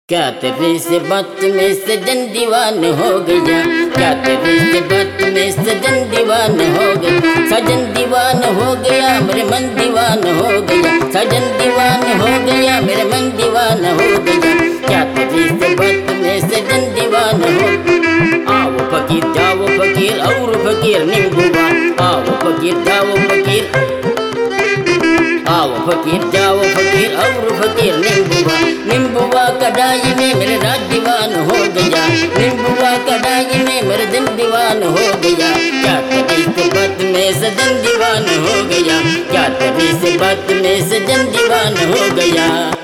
क्या तेरे से बात में सजन दीवान हो गया, क्या तेरे से बात में सजन दीवान हो गया, सजन दीवान हो गया मेरे मन दीवान हो गया, सजन दीवान हो गया मेरे मन दीवान हो गया। क्या तेरे से बात में सजन दीवान हो। आओ फकीर जाओ फकीर और फकीर नींबुआ, आओ फकीर जाओ फकीर, आओ फकीर जाओ फकीर और फकीर नींबुआ। नींबुआ कढ़ाई में मेरे राज दीवान हो गया, नींबुआ कढ़ाई में मेरे दिल दीवान हो गया। क्या तेरी से बात में सजन दीवान हो गया, क्या तेरी से बात में सजन दीवान हो गया।